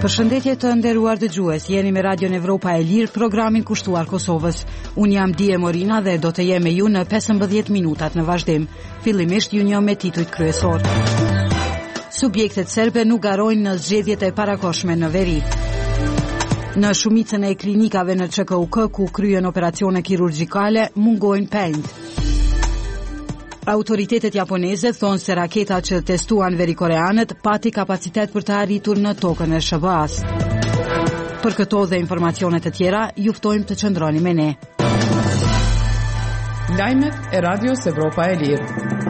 Përshëndetje të nderuar dëgjues, jeni me Radion Evropa e Lirë, programin kushtuar Kosovës. Unë jam Dije Morina dhe do të jem me ju në 15 minutat në vazhdim. Fillimisht ju njoh me titujt kryesor. Subjektet serbe nuk garojnë në zgjedhjet e parakoshme në veri. Në shumicën e klinikave në ÇKUK ku kryen operacione kirurgjikale mungojnë pejnjt. Autoritetet japoneze thonë se raketa që testuan verikoreanët pati kapacitet për të arritur në tokën e SBA-s. Për këto dhe informacionet të tjera, ju ftojmë të qëndroni me ne. Lajmet e Radios Evropa e Lirë.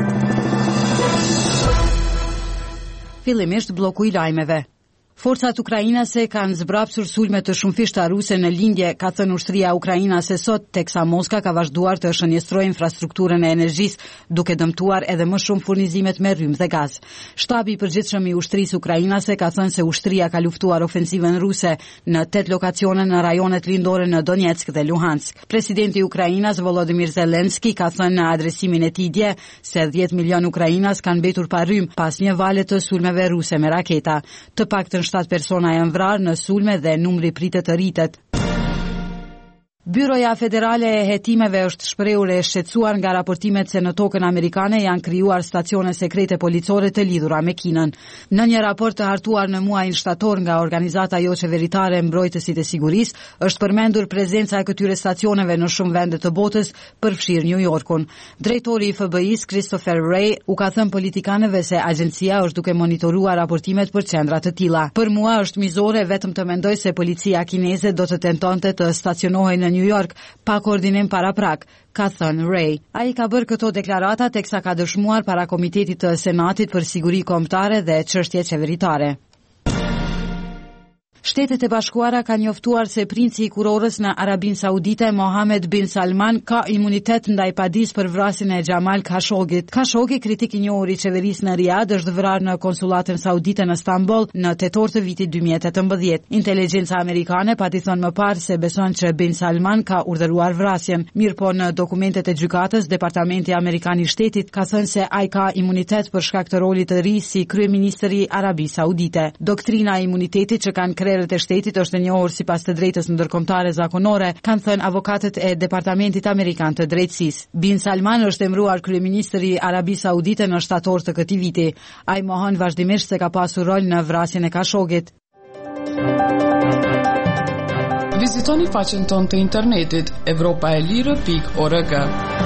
Fillimisht bloku I lajmeve. Forcat ukrainase kanë zbrapsur sulme të shumëfishta ruse në lindje, ka thënë ushtria ukrainase sot, teksa Moska ka vazhduar të shënjestrojë infrastrukturën e energjisë, duke dëmtuar edhe më shumë furnizimet me rrymë dhe gaz. Shtabi I përgjithshëm I ushtrisë ukrainase ka thënë se ushtria ka luftuar ofensivën ruse në 8 lokacione në rajonet lindore në Donetsk dhe Luhansk. Presidenti I Ukrainas Volodymyr Zelensky ka thënë në adresimin e tij dje se 10 milion ukrainas kanë mbetur pa rrymë pas një vale të sulmeve ruse me raketa. Të paktën 7 persona janë vrarë në sulme dhe numri pritet të rritet. Byroja Federale e Hetimeve është shprehur e shqetësuar nga raportimet se në tokën amerikane janë krijuar stacione sekrete policore të lidhura me Kinën. Në një raport të hartuar në muajin shtator nga organizata jo qeveritare Mbrojtësit e Sigurisë, është përmendur prezenca e këtyre stacioneve në shumë vende të botës, përfshirë New Yorkun. Drejtori I FBI-s Christopher Wray u ka thënë politikanëve se agjencia është duke monitoruar raportimet për qendra të tilla. Për mua është mizore vetëm të mendoj se policia kineze do të tentonte të stacionohej në New York pa koordinim paraprak, ka thënë Ray. Ai ka bërë këto deklarata teksa ka dëshmuar para Komitetit të Senatit për Siguri Kombëtare dhe Çështje Qeveritare. Shtetet e Bashkuara kanë njoftuar se princi I kurorës në Arabinë Saudite Mohammed bin Salman ka imunitet ndaj padisë për vrasjen e Jamal Khashoggit. Khashoggi, kritik I njohur I qeverisë në Riyadh, është vrarë në konsullatën saudite në Stamboll në tetor të vitit 2018. Inteligjenca amerikane pati thënë më parë se beson që bin Salman ka urdhëruar vrasjen. Mirëpo në dokumentet e gjykatës, Departamenti Amerikan I Shtetit ka thënë se ai ka imunitet për shkak të rolit të ri si kryeministri I Arabisë Saudite. Doktrina e imunitetit që kanë krerët e shtetit është e njohur sipas të drejtës ndërkombëtare zakonore, kanë thënë avokatët e Departamentit Amerikan të Drejtësisë. Bin Salman është emëruar kryeministri I Arabisë Saudite në shtator të këtij viti. Ai mohon vazhdimisht se ka pasur rol në vrasjen e Khashoggit. Vizitoni faqen tonë të internetit europaelire.org.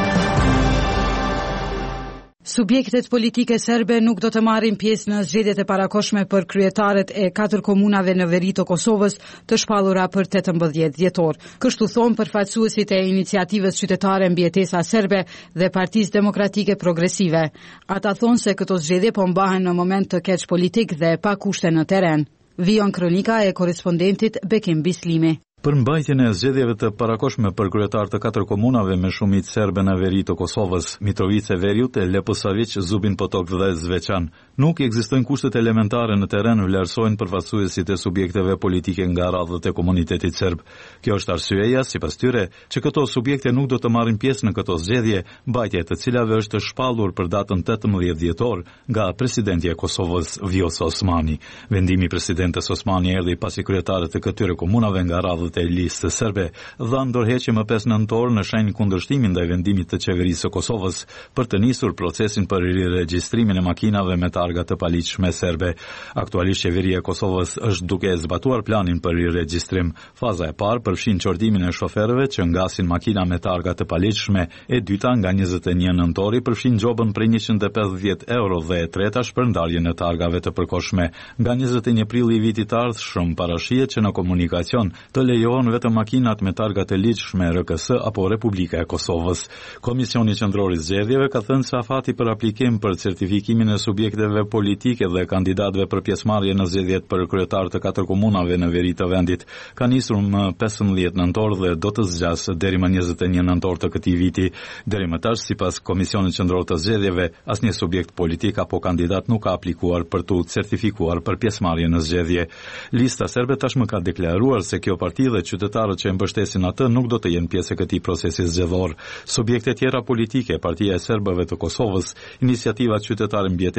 Subjektet politike serbe nuk do të marrin pjesë në zgjedhjet e parakoshme për kryetaret e 4 komunave në veri të Kosovës të shpallura për 18 dhjetor. Kështu thonë përfaqësuesit e iniciativës qytetare Mbijetesa Serbe dhe Partisë Demokratike Progresive. Ata thonë se këto zgjedhje po mbahen në moment të keq politik dhe pa kushte në terren. Vijon kronika e korrespondentit Bekim Bislimi. Për mbajtjen e zgjedhjeve të parakoshme për kryetar të 4 komunave me shumicë serbe në veri të Kosovës, Mitrovica e Veriut, Leposavić, Zubin Potok dhe Zveçan, nuk ekzistojnë kushtet elementare në terren, vlerësojnë përfaqësuesit e subjekteve politike nga radhët e komunitetit serb. Kjo është arsyeja, sipas tyre, që këto subjekte nuk do të marrin pjesë në këto zgjedhje, mbajtja e të cilave është shpallur për datën 18 dhjetor nga presidenti e Kosovës Vjosa Osmani. Vendimi I presidentes Osmani erdhi pasi kryetarët e këtyre komunave nga radhët e listës serbe dhanë ndërheqje më 5 nëntor në shenjë kundërshtimin ndaj vendimit të qeverisë së Kosovës për të nisur procesin për riregjistrimin e makinave me targa të paligjshme serbe. Aktualisht qeveria e Kosovës është duke zbatuar planin për riregjistrim. Faza e parë përfshin çortimin e shoferëve që ngasin makina me targa të paligjshme, e dyta nga 21 nëntori përfshin gjobën prej 150 euro dhe e treta shpërndarjen e targave të përkohshme. Nga 21 prilli I vitit të ardhshëm parashihet që në komunikacion të lejohen vetëm makinat me targa të ligjshme RKS apo Republika e Kosovës. Komisioni Qendror I Zgjedhjeve ka thënë se afati për aplikim për certifikimin e subjekteve politike dhe kandidatëve për pjesëmarrje në zgjedhjet për kryetar të 4 komunave në veri të vendit ka nisur më 15 nëntor dhe do të zgjasë deri më 21 nëntor të këtij viti. Deri më tash, sipas Komisionit Qendror të Zgjedhjeve, asnjë subjekt politik apo kandidat nuk ka aplikuar për të certifikuar për pjesëmarrje në zgjedhje. Lista serbe tashmë ka deklaruar se kjo parti dhe qytetarët që e mbështesin atë nuk do të jenë pjesë e këtij procesi zgjedhor. Subjekte tjera politike, Partia e Serbëve të Kosovës, Iniciativa Qytetare Mbijetesa Serbe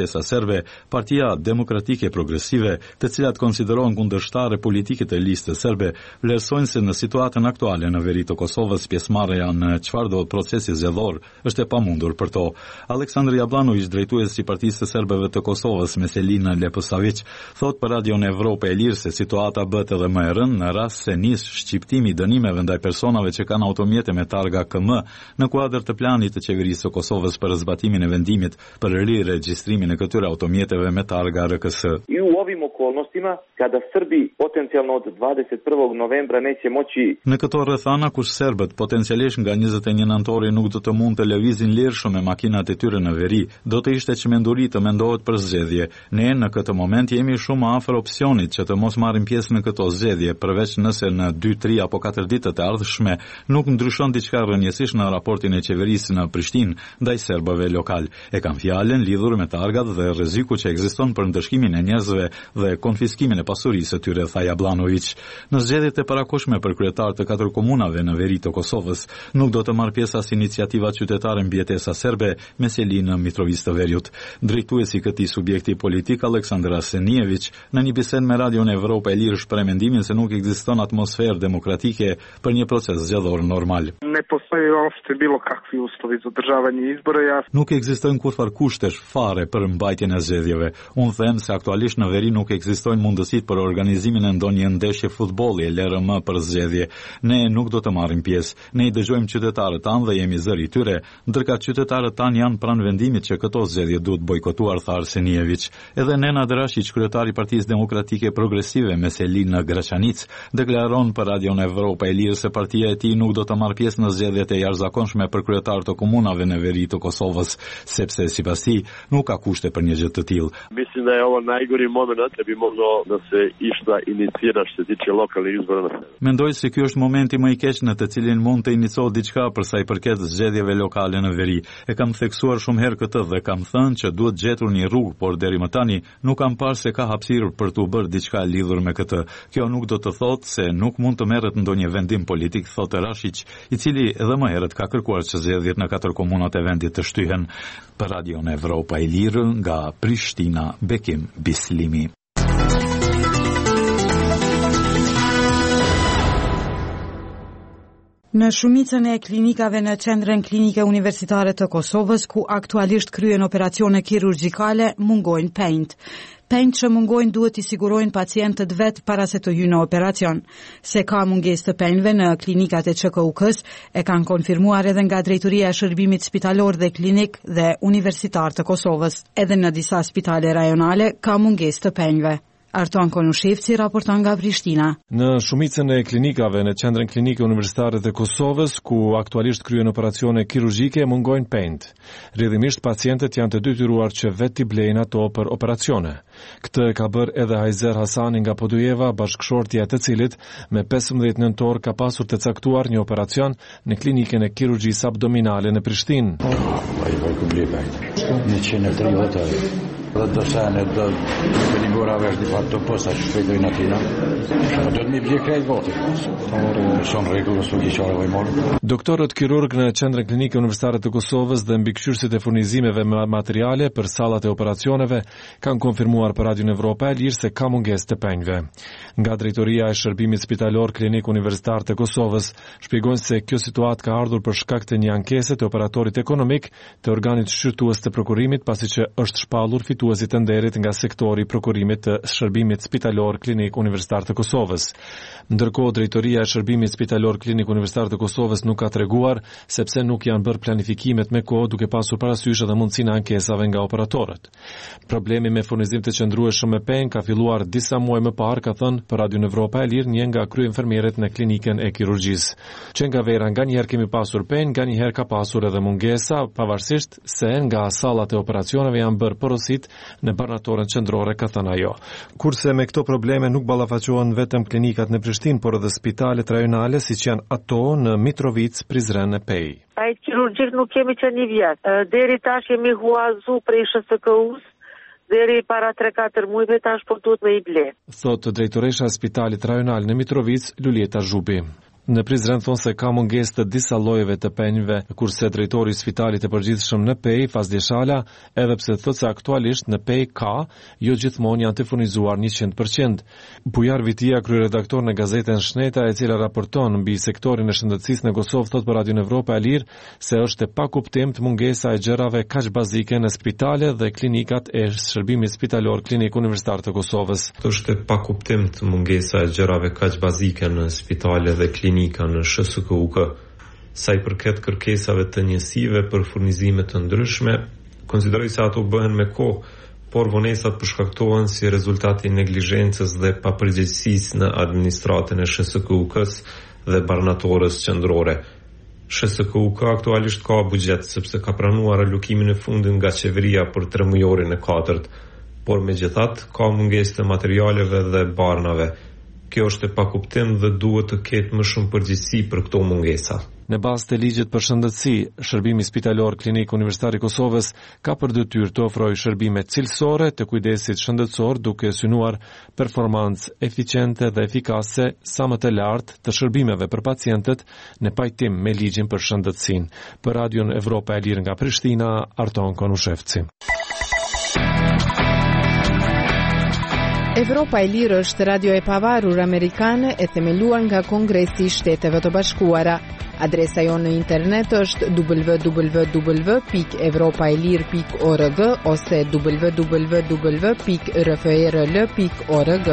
serbe, Partia Demokratike Progresive, të cilat konsiderohen kundërshtare politike të listës serbe, vlerësojnë se në situatën aktuale në veri të Kosovës pjesëmarrja në çfarëdo procesi zgjedhor është e pamundur për to. Aleksandar Jablanović, drejtuesi i Partisë së Serbëve të Kosovës, Meselina Leposavić, thot për Radion Evropë e Lirë se situata bëhet edhe më e rëndë në rast se nis shqiptimi i dënimeve ndaj personave që kanë automjete me targa KM në kuadër të planit të qeverisë së Kosovës për zbatimin e vendimit për riregjistrimin e këtyre automjeteve me targa RKS. I u ovim okolnostima kada Srbi potencijalno od 21. novembra neće moći. Në këto rrethana ku serbët potencialisht nga 21 nëntori nuk do të mund të lëvizin lirshëm me makinat e tyre në veri, do të ishte çmenduri të mendohet për zgjedhje. Ne në këtë moment jemi shumë afër opsionit që të mos marrim pjesë në këto zgjedhje, përveç nëse në 2, 3 apo 4 ditët e ardhshme nuk ndryshon diçka rrënjësisht në raportin e qeverisë në Prishtinë ndaj serbëve lokal. E kam fjalën lidhur me targat dhe rreziku që ekziston për ndëshkimin e njerëzve dhe konfiskimin e pasurisë së tyre, tha Jablanović. Në zgjedhjet e parakoshme për kryetar të 4 komunave në veri të Kosovës, nuk do të marrë pjesë as iniciativa qytetare mbjetesa serbe me Selin në Mitrovicë të Veriut. Drejtuesi i këtij subjekti politik, Aleksandar Asenijević, në një bisedë me Radion Evropë e Lirë shpreh mendimin se nuk ekziston atmosferë demokratike për një proces zgjedhor normal. Ne postoji uopšte bilo kakvi uslovi za održavanje izbora. Nuk ekzistojnë kurrë kushtesh fare për mbajtjen e zgjedhjeve. Unë them se aktualisht në veri nuk ekzistojnë mundësitë për organizimin e ndonjë ndeshje futbolli e LRM për zgjedhje. Ne nuk do të marrim pjesë. Ne i dëgjojmë qytetarët tanë dhe jemi zëri i tyre, ndërka qytetarët tanë janë pranë vendimit që këto zgjedhje duhet bojkotuar, tha Arsenijević. Edhe Nenad Rashić, kryetari i Partisë Demokratike Progresive Meselin në Graçanic, deklaron për Radion Evropë e Lirë se partia e tij nuk do të marrë pjesë në zgjedhjet e jashtëzakonshme për kryetar të komunave në veri të Kosovës, sepse sipas tij nuk ka kushte për një gjë të tillë. Mislim da je ovo najgori moment da bi moglo da se išta inicira što se tiče lokalnih izbora. Mendoj se ky është momenti më i keq në të cilin mund të iniciojë diçka për sa i përket zgjedhjeve lokale në veri. E kam theksuar shumë herë këtë dhe kam thënë që duhet gjetur një rrugë, por deri më tani nuk kam parë se ka hapësirë për të bërë diçka lidhur me këtë. Kjo nuk do të thotë se nuk mund të merret ndonjë vendim politik, thotë Rashić, i cili edhe më herët ka kërkuar që zgjedhjet në 4 komunat e vendit të shtyhen. Për Radion Evropa e Lirë nga Prishtina, Bekim Bislimi. Në shumicën e klinikave në qendrën klinike universitare të Kosovës, ku aktualisht kryen operacione kirurgjikale, mungojnë pejnët. Pejnët që mungojnë duhet i sigurojnë pacientët vetë para se të hyjnë në operacion. Se ka mungesë të pejnëve në klinikat e QKUK-s e kanë konfirmuar edhe nga Drejtoria e Shërbimit Spitalor dhe Klinik dhe Universitar të Kosovës. Edhe në disa spitale rajonale ka mungesë të pejnëve. Arton Konushevci raporton nga Prishtina. Në shumicën e klinikave në qendrën klinike universitare të Kosovës, ku aktualisht kryen operacione kirurgjike, mungojnë pejnët. Rrjedhimisht pacientët janë të detyruar që vetë i blejnë ato për operacione. Këtë ka bërë edhe Hajzer Hasani nga Podujeva, bashkëshortja e të cilit me 15 nëntor ka pasur të caktuar një operacion në klinikën e kirurgjisë abdominale në Prishtinë. Dhe do sene, do një gora vesh di fatto posa që shpejtojnë atina. Do të mi bje krejt votit. Son regullës të gjishare vajmorë. Doktorët kirurg në qendrën klinike universitare të Kosovës dhe mbikëqyrësit e furnizimeve me materiale për sallat e operacioneve kanë konfirmuar për Radion Evropa e Lirë se ka mungesë të pejnëve. Nga Drejtoria e Shërbimit Spitalor Klinik Universitar të Kosovës shpjegojnë se kjo situatë ka ardhur për shkak të një ankese të operatorit ekonomik të organit shqyrtues të prokurimit, pasi që është shpallur fituesit të nderit nga sektori prokurimit të Shërbimit Spitalor Klinik Universitar të Kosovës. Ndërkohë, Drejtoria e Shërbimit Spitalor Klinik Universitar të Kosovës nuk ka treguar sepse nuk janë bërë planifikimet me kohë, duke pasur parasysh edhe mundësinë e ankesave nga operatorët. Problemi me furnizim të qëndrueshëm me pejnë ka filluar disa muaj më parë, ka thënë për Radion Evropa e Lirë një nga kryenfermierët në klinikën e kirurgjisë. Që nga vera nganjëherë kemi pasur pejnë, nganjëherë ka pasur edhe mungesa, pavarësisht se nga sallat e operacioneve janë bërë porosit në barnatorën qendrore, ka thënë ajo. Kurse me këto probleme nuk ballafaqohen vetëm klinikat në Prishtinë, por edhe spitalet rajonale siç janë ato në Mitrovicë, Prizren e Pej. Ai kirurgjik nuk kemi që një vjet. Deri tash jemi huazu prej SHSK-us. Deri para 3-4 muajve tash po duhet me i ble. Thotë drejtoresha e Spitalit Rajonal në Mitrovicë, Luljeta Zhubi. Në Prizren thonë se ka mungesë të disa llojeve të penjve, kurse drejtori i Spitalit të Përgjithshëm në Pej, Fazli Shala, edhe pse thotë se aktualisht në Pej ka, jo gjithmonë janë të furnizuar 100%. Bujar Vitia, kryeredaktor në gazetën Shneta, e cila raporton mbi sektorin e shëndetësisë në Kosovë, thotë për Radio Evropa e Lirë se është e pakuptimtë mungesa e gjërave kaq bazike në spitale dhe klinikat e shërbimit spitalor Klinik Universitar të Kosovës. Është e pakuptimtë mungesa e gjërave kaq bazike në spitale dhe klinika në SHSKUK. Sa i përket kërkesave të njësive për furnizime të ndryshme, konsideroj se ato bëhen me kohë, por vonesat përshkaktohen si rezultati i neglizhencës dhe papërgjegjësisë në administratën e SHSKUK-s dhe barnatorës qendrore. SHSKUK aktualisht ka buxhet sepse ka pranuar alokimin e fundit nga qeveria për 3 mujorin e 4, por megjithatë ka mungesë të materialeve dhe barnave. Kjo është e pakuptim dhe duhet të ketë më shumë përgjegjësi për këto mungesa. Në bazë të ligjit për shëndetësi, Shërbimi Spitalor Klinik Universitar i Kosovës ka për detyrë të ofrojë shërbime cilësore të kujdesit shëndetësor duke synuar performancë eficiente dhe efikase sa më të lartë të shërbimeve për pacientët në pajtim me ligjin për shëndetësinë. Për Radion Evropa e Lirë nga Prishtina, Arton Konushevci. Evropa e Lirë është radio e pavarur amerikane e themeluar nga Kongresi i Shteteve të Bashkuara. Adresa jonë në internet është www.evropaelir.org ose www.rfrl.org.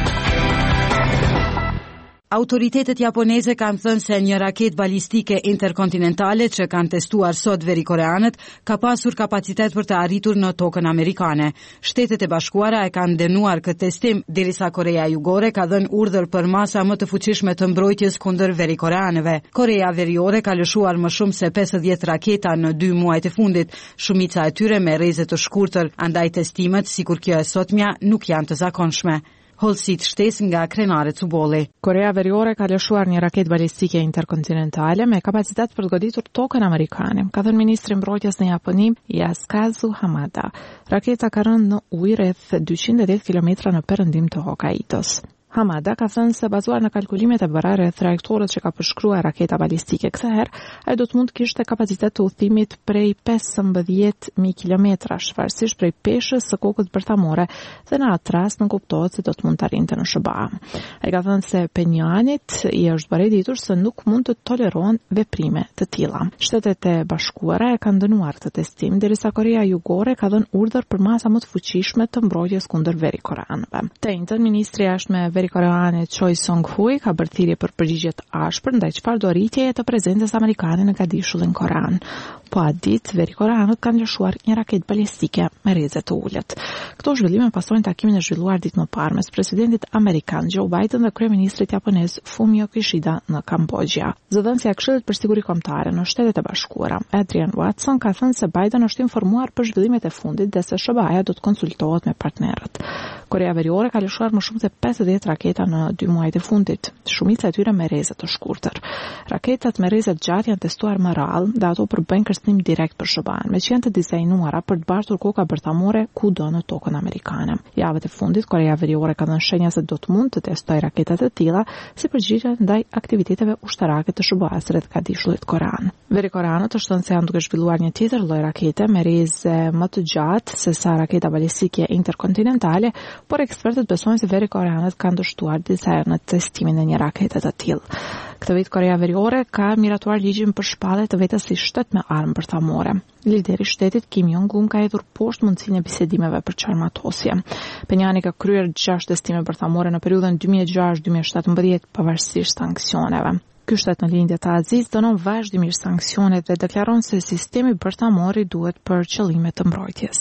Autoritetet japoneze kanë thënë se një raketë balistike interkontinentale që kanë testuar sot verikoreanët ka pasur kapacitet për të arritur në tokën amerikane. Shtetet e Bashkuara e kanë dënuar këtë testim derisa Korea Jugore ka dhënë urdhër për masa më të fuqishme të mbrojtjes kundër verikoreanëve. Korea Veriore ka lëshuar më shumë se 50 raketa në 2 muajt e fundit, shumica e tyre me rreze të shkurtër, andaj testimet, sikur kjo e sotmja, nuk janë të zakonshme. Holsit shtes nga Krenare Cubolli. Korea Veriore ka lëshuar një raketë balistike interkontinentale me kapacitet për të goditur tokën amerikane, ka thënë ministri i mbrojtjes në Japoni, Yasukazu Hamada. Raketa ka rënë në ujë rreth 210 km në perëndim të Hokkaidos. Hamada ka thënë se bazuar në kalkulimet e bëra rreth trajektorës që ka përshkruar raketa balistike kësaj herë, ai do të mund të kishte kapacitet të udhëtimit prej 15.000 kilometrash, varësisht prej peshës së kokës bërthamore, dhe në atë rast nuk kuptohet se do të mund të arrinte në SBA. Ai ka thënë se Penjanit i është bërë ditur se nuk mund të tolerohen veprime të tilla. Shtetet e Bashkuara e kanë dënuar këtë testim, derisa Korea Jugore ka dhënë urdhër për masa më të fuqishme të mbrojtjes kundër verikoreanëve. Të njëjtën ministri i jashtëm verikoreane Choi Song-hui ka bërë thirrje për përgjigje të ashpër ndaj çfarëdo rritjeje të prezencës amerikane në Gadishullin korean. Po atë ditë verikoreanët kanë lëshuar një raketë balistike me rreze të ulët. Këto zhvillime pasojnë takimin e zhvilluar ditë më parë mes presidentit amerikan Joe Biden dhe kryeministrit japonez Fumio Kishida në Kambodja. Zëdhënësja e Këshillit për Siguri Kombëtare në Shtetet e Bashkuara, Adrian Watson, ka thënë se Biden është informuar për zhvillimet e fundit dhe se SBA-ja do të konsultohet me partnerët. Korea Veriore ka lëshuar më shumë se 50 raketa në 2 muajt e fundit, shumica e tyre me rreze të shkurtër. Raketat me rreze të gjatë janë testuar më rrallë dhe ato përbëjnë kërcënim direkt për SBA-n, me që janë të dizajnuara për të bartur koka bërthamore kudo në tokën amerikane. Javët e fundit Korea Veriore ka dhënë shenja se do të mund të testojë raketat e tilla si përgjigje ndaj aktiviteteve ushtarake të SBA-s rreth Gadishullit korean. Verikoreanët është thënë se janë duke zhvilluar një tjetër lloj rakete me rreze më të gjatë se sa raketa balistike interkontinentale, por ekspertët besojnë se verikoreanët kanë dështuar disa herë në testimin e një rakete të tillë. Këtë vit Korea Veriore ka miratuar ligjin për shpallje të vetes si shtet me armë bërthamore. Lideri i shtetit Kim Jong-un ka hedhur poshtë mundësinë e bisedimeve për çarmatosje. Penjani ka kryer 6 testime bërthamore në periudhën 2006-2017 pavarësisht sanksioneve. Ky shtet në lindje të Aziz dënon vazhdimisht sanksionet dhe deklaron se sistemi bërthamor i duhet për qëllime të mbrojtjes.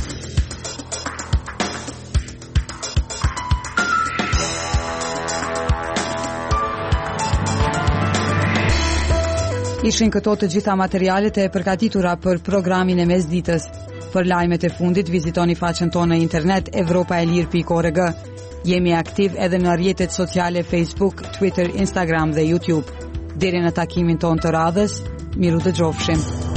Ishin këto të gjitha materialet e përgatitura për programin e mesditës. Për lajmet e fundit vizitoni faqen tonë në internet evropaelir.org. Jemi aktiv edhe në rrjetet sociale Facebook, Twitter, Instagram dhe YouTube. Deri në takimin tonë të radhës, miru dëgjofshim.